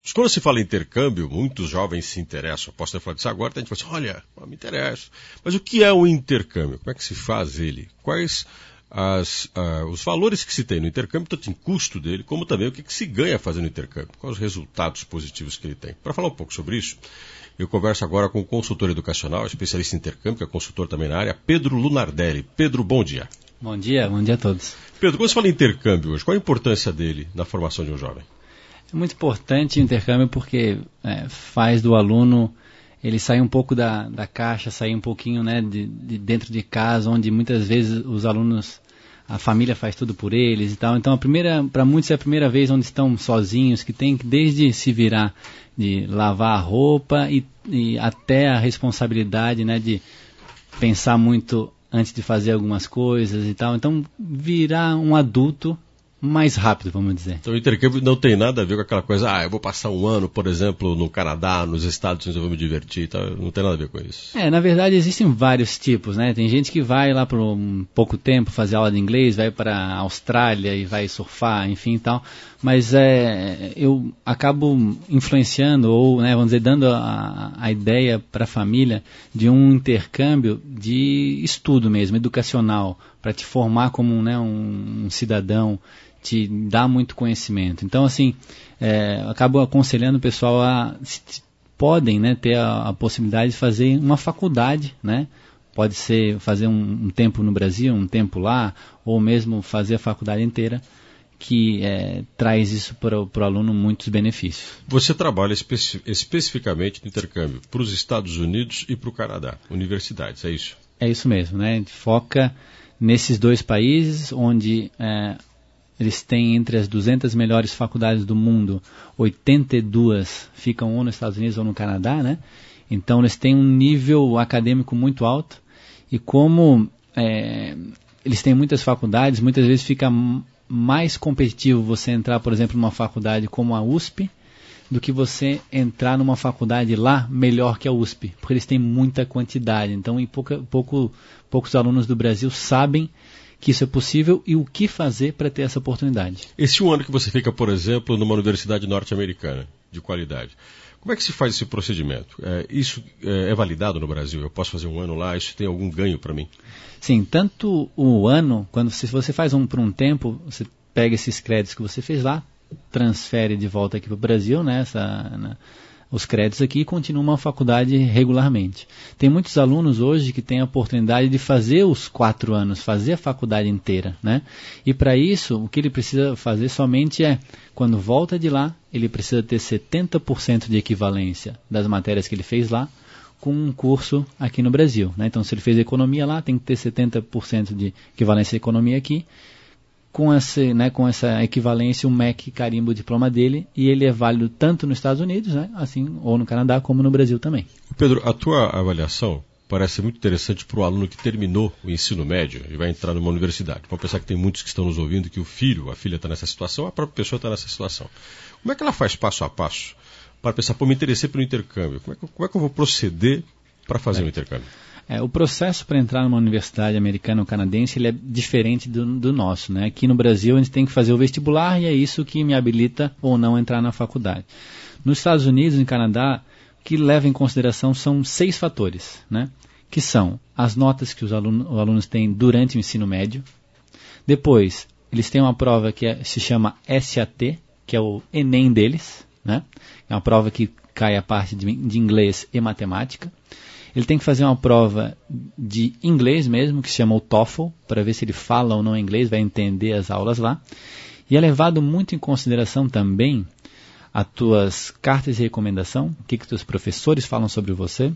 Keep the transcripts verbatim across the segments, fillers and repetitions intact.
Quando se fala em intercâmbio, muitos jovens se interessam. Posso ter falado disso agora, a gente fala assim, olha, me interessa. Mas o que é o intercâmbio? Como é que se faz ele? Quais as, uh, os valores que se tem no intercâmbio, tanto em custo dele, como também o que, que se ganha fazendo intercâmbio? Quais os resultados positivos que ele tem? Para falar um pouco sobre isso, eu converso agora com o consultor educacional, especialista em intercâmbio, que é consultor também na área, Pedro Lunardelli. Pedro, bom dia. Bom dia, bom dia a todos. Pedro, quando se fala em intercâmbio hoje, qual a importância dele na formação de um jovem? É muito importante o intercâmbio porque é, faz do aluno ele sair um pouco da, da caixa, sair um pouquinho, né, de, de dentro de casa, onde muitas vezes os alunos, a família faz tudo por eles e tal. Então, a primeira, para muitos é a primeira vez onde estão sozinhos, que tem que desde se virar de lavar a roupa e, e até a responsabilidade, né, de pensar muito antes de fazer algumas coisas e tal. Então, virar um adulto mais rápido, vamos dizer. Então o intercâmbio não tem nada a ver com aquela coisa, ah, eu vou passar um ano, por exemplo, no Canadá, nos Estados Unidos, eu vou me divertir, tá? Não tem nada a ver com isso. É, na verdade existem vários tipos, né? Tem gente que vai lá por um pouco tempo fazer aula de inglês, vai para a Austrália e vai surfar, enfim e tal, mas é, eu acabo influenciando ou, né, vamos dizer, dando a, a ideia para a família de um intercâmbio de estudo mesmo, educacional, para te formar como, né, um, um cidadão, te dá muito conhecimento. Então, assim, é, acabo aconselhando o pessoal a, se, podem, né, ter a, a possibilidade de fazer uma faculdade, né? Pode ser fazer um, um tempo no Brasil, um tempo lá, ou mesmo fazer a faculdade inteira, que é, traz isso para o aluno muitos benefícios. Você trabalha especi- especificamente no intercâmbio para os Estados Unidos e para o Canadá, universidades, é isso? É isso mesmo, né? A gente foca nesses dois países, onde é, eles têm entre as duzentas melhores faculdades do mundo, oitenta e duas ficam ou nos Estados Unidos ou no Canadá, né? Então eles têm um nível acadêmico muito alto e como é, eles têm muitas faculdades, muitas vezes fica mais competitivo você entrar, por exemplo, numa faculdade como a U S P, do que você entrar numa faculdade lá melhor que a U S P, porque eles têm muita quantidade. Então, e pouca, pouco, poucos alunos do Brasil sabem que isso é possível e o que fazer para ter essa oportunidade. Esse um ano que você fica, por exemplo, numa universidade norte-americana de qualidade, como é que se faz esse procedimento? É, isso é, é validado no Brasil? Eu posso fazer um ano lá? Isso tem algum ganho para mim? Sim, tanto o ano, quando você, se você faz um por um tempo, você pega esses créditos que você fez lá, transfere de volta aqui para o Brasil, né, essa, né, os créditos aqui e continua uma faculdade regularmente. Tem muitos alunos hoje que têm a oportunidade de fazer os quatro anos, fazer a faculdade inteira, né? E para isso, o que ele precisa fazer somente é, quando volta de lá, ele precisa ter setenta por cento de equivalência das matérias que ele fez lá com um curso aqui no Brasil, né? Então, se ele fez economia lá, tem que ter setenta por cento de equivalência à economia aqui. Com, esse, né, com essa equivalência, o M E C carimba o diploma dele e ele é válido tanto nos Estados Unidos, né, assim, ou no Canadá, como no Brasil também. Pedro, a tua avaliação parece muito interessante para o aluno que terminou o ensino médio e vai entrar numa universidade. Vamos pensar que tem muitos que estão nos ouvindo que o filho, a filha está nessa situação, a própria pessoa está nessa situação. Como é que ela faz passo a passo para pensar, pô, me interessei pelo intercâmbio? Como é que, como é que eu vou proceder para fazer o um intercâmbio? É, o processo para entrar numa universidade americana ou canadense ele é diferente do, do nosso, né? Aqui no Brasil a gente tem que fazer o vestibular e é isso que me habilita ou não a entrar na faculdade. Nos Estados Unidos e no Canadá, o que leva em consideração são seis fatores, né? Que são as notas que os alunos, os alunos têm durante o ensino médio. Depois, eles têm uma prova que é, se chama S A T, que é o Enem deles, né? É uma prova que cai a parte de, de inglês e matemática. Ele tem que fazer uma prova de inglês mesmo, que se chama o TOEFL, para ver se ele fala ou não inglês, vai entender as aulas lá. E é levado muito em consideração também as tuas cartas de recomendação, o que que teus professores falam sobre você,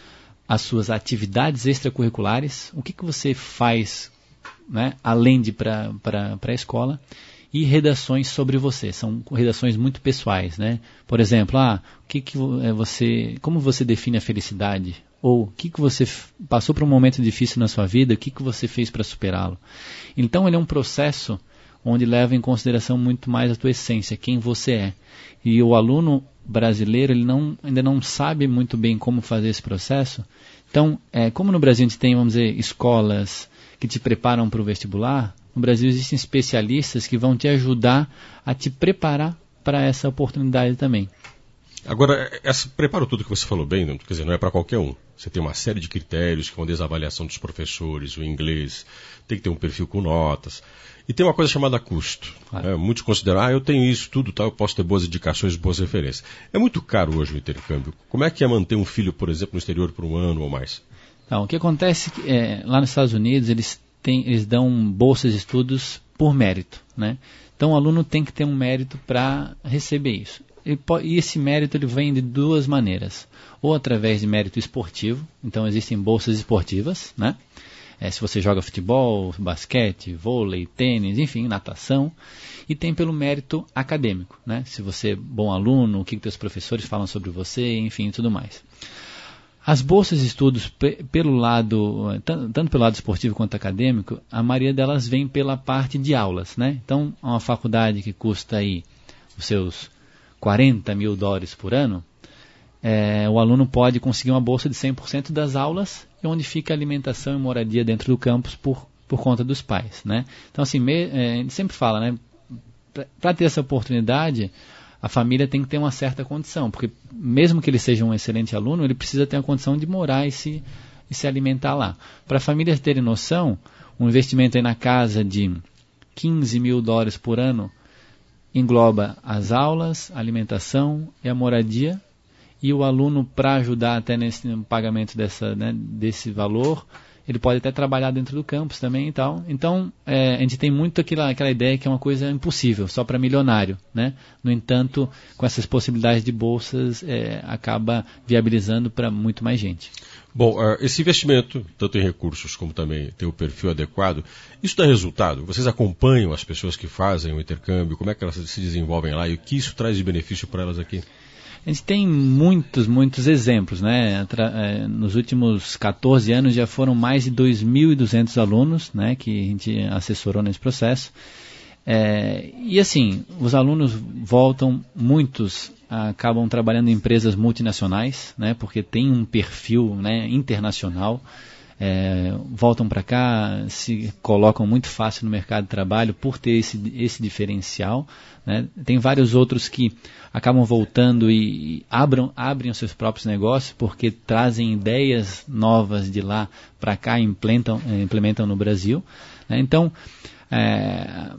as suas atividades extracurriculares, o que que você faz, né, além de ir para a escola, e redações sobre você. São redações muito pessoais, né? Por exemplo, ah, o que que você, como você define a felicidade? Ou o que que você passou por um momento difícil na sua vida, o que que você fez para superá-lo? Então ele é um processo onde leva em consideração muito mais a tua essência, quem você é. E o aluno brasileiro ele não, ainda não sabe muito bem como fazer esse processo. Então, é, como no Brasil a gente tem, vamos dizer, escolas que te preparam para o vestibular, no Brasil existem especialistas que vão te ajudar a te preparar para essa oportunidade também. Agora, essa, preparo tudo que você falou bem, não, quer dizer, não é para qualquer um. Você tem uma série de critérios que vão desde a avaliação dos professores, o inglês, tem que ter um perfil com notas. E tem uma coisa chamada custo. Ah. Né? Muitos consideram, ah, eu tenho isso, tudo, tal, eu posso ter boas indicações, boas referências. É muito caro hoje o intercâmbio. Como é que é manter um filho, por exemplo, no exterior por um ano ou mais? Então, o que acontece é, lá nos Estados Unidos, eles, têm, eles dão bolsas de estudos por mérito, né? Então, o aluno tem que ter um mérito para receber isso. Ele pode, e esse mérito ele vem de duas maneiras. Ou através de mérito esportivo, então existem bolsas esportivas, né? É, se você joga futebol, basquete, vôlei, tênis, enfim, natação. E tem pelo mérito acadêmico, né? Se você é bom aluno, o que, que os professores falam sobre você, enfim, tudo mais. As bolsas de estudos, pelo lado, tanto pelo lado esportivo quanto acadêmico, a maioria delas vem pela parte de aulas, né? Então, uma faculdade que custa aí os seus quarenta mil dólares por ano, é, o aluno pode conseguir uma bolsa de cem por cento das aulas, onde fica alimentação e moradia dentro do campus por, por conta dos pais, né? Então, assim, me, é, a gente sempre fala, né? Para ter essa oportunidade, a família tem que ter uma certa condição, porque mesmo que ele seja um excelente aluno, ele precisa ter a condição de morar e se, e se alimentar lá. Para famílias terem noção, um investimento aí na casa de quinze mil dólares por ano engloba as aulas, a alimentação e a moradia, e o aluno, para ajudar até nesse no pagamento dessa, né, desse valor, ele pode até trabalhar dentro do campus também e tal. Então, é, a gente tem muito aquela, aquela ideia que é uma coisa impossível, só para milionário, né? No entanto, com essas possibilidades de bolsas, é, acaba viabilizando para muito mais gente. Bom, uh, esse investimento, tanto em recursos como também ter o perfil adequado, isso dá resultado? Vocês acompanham as pessoas que fazem o intercâmbio? Como é que elas se desenvolvem lá e o que isso traz de benefício para elas aqui? A gente tem muitos, muitos exemplos, né? Nos últimos catorze anos já foram mais de dois mil e duzentos alunos, né, que a gente assessorou nesse processo. É, e assim, os alunos voltam, muitos acabam trabalhando em empresas multinacionais, né, porque tem um perfil, né, internacional. É, voltam para cá, se colocam muito fácil no mercado de trabalho por ter esse, esse diferencial, né? Tem vários outros que acabam voltando e, e abram, abrem os seus próprios negócios porque trazem ideias novas de lá para cá e implementam, implementam no Brasil, né? Então, é,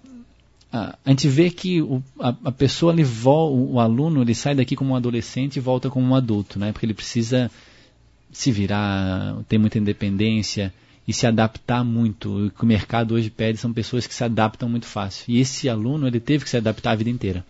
a, a gente vê que o, a, a pessoa, ele vo, o, o aluno, ele sai daqui como um adolescente e volta como um adulto, né? Porque ele precisa se virar, ter muita independência e se adaptar muito. O que o mercado hoje pede são pessoas que se adaptam muito fácil. E esse aluno, ele teve que se adaptar a vida inteira.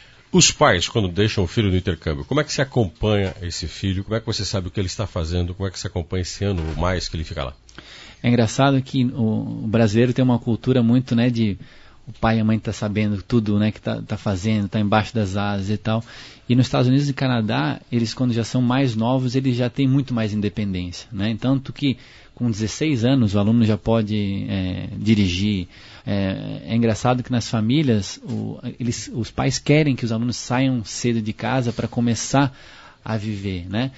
Os pais, quando deixam o filho no intercâmbio, como é que se acompanha esse filho? Como é que você sabe o que ele está fazendo? Como é que se acompanha esse ano ou mais que ele fica lá? É engraçado que o, o brasileiro tem uma cultura muito, né, de o pai e a mãe tá sabendo tudo, né, que tá, tá fazendo, tá embaixo das asas e tal. E nos Estados Unidos e Canadá, eles quando já são mais novos, eles já têm muito mais independência, né? Tanto que com dezesseis anos o aluno já pode é, dirigir. É, é engraçado que nas famílias, o, eles, os pais querem que os alunos saiam cedo de casa para começar a viver, né?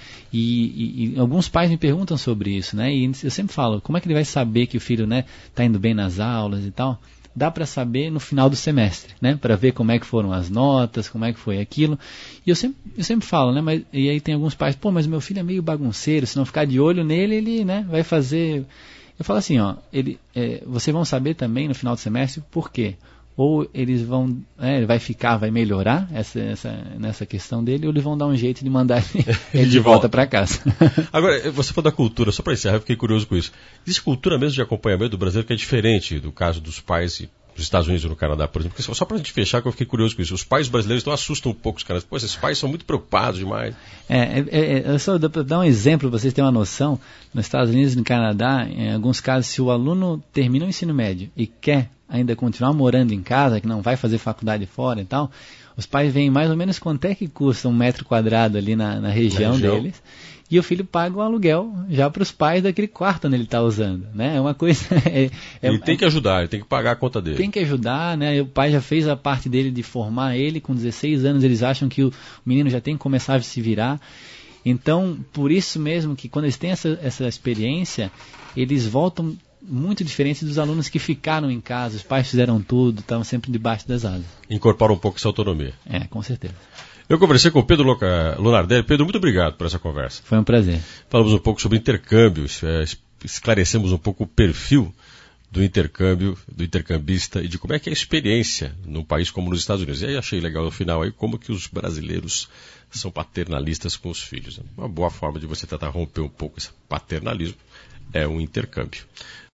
E, e, e alguns pais me perguntam sobre isso, né? E eu sempre falo, como é que ele vai saber que o filho, né, tá indo bem nas aulas e tal? Dá para saber no final do semestre, né? Para ver como é que foram as notas, como é que foi aquilo. E eu sempre, eu sempre falo, né? Mas, e aí tem alguns pais, pô, mas meu filho é meio bagunceiro, se não ficar de olho nele, ele, né, vai fazer... Eu falo assim, ó, ele, é, vocês vão saber também no final do semestre por quê. Ou eles vão, é, ele vai ficar, vai melhorar essa, essa, nessa questão dele, ou eles vão dar um jeito de mandar ele, ele de, de volta, volta para casa. Agora, você falou da cultura, só para encerrar, eu fiquei curioso com isso. Existe cultura mesmo de acompanhamento do brasileiro que é diferente do caso dos pais dos Estados Unidos ou no Canadá, por exemplo? Porque só para a gente fechar, que eu fiquei curioso com isso. Os pais brasileiros então assustam um pouco os caras. Pô, esses pais são muito preocupados demais. É, é, é só dar um exemplo para vocês terem uma noção. Nos Estados Unidos e no Canadá, em alguns casos, se o aluno termina o ensino médio e quer ainda continuar morando em casa, que não vai fazer faculdade fora e tal, os pais veem mais ou menos quanto é que custa um metro quadrado ali na, na, região, na região deles, e o filho paga o aluguel já para os pais daquele quarto onde ele está usando, né? É uma coisa... É, é, ele tem que ajudar, ele tem que pagar a conta dele. Tem que ajudar, né? O pai já fez a parte dele de formar ele, com dezesseis anos eles acham que o menino já tem que começar a se virar. Então, por isso mesmo que quando eles têm essa, essa experiência, eles voltam muito diferentes dos alunos que ficaram em casa, os pais fizeram tudo, estavam sempre debaixo das asas. Incorpora um pouco essa autonomia. É, com certeza. Eu conversei com o Pedro Lunardelli. Pedro, muito obrigado por essa conversa. Foi um prazer. Falamos um pouco sobre intercâmbios, é, esclarecemos um pouco o perfil do intercâmbio, do intercambista e de como é que é a experiência num país como nos Estados Unidos. E aí achei legal no final aí como que os brasileiros são paternalistas com os filhos. Uma boa forma de você tentar romper um pouco esse paternalismo é um intercâmbio.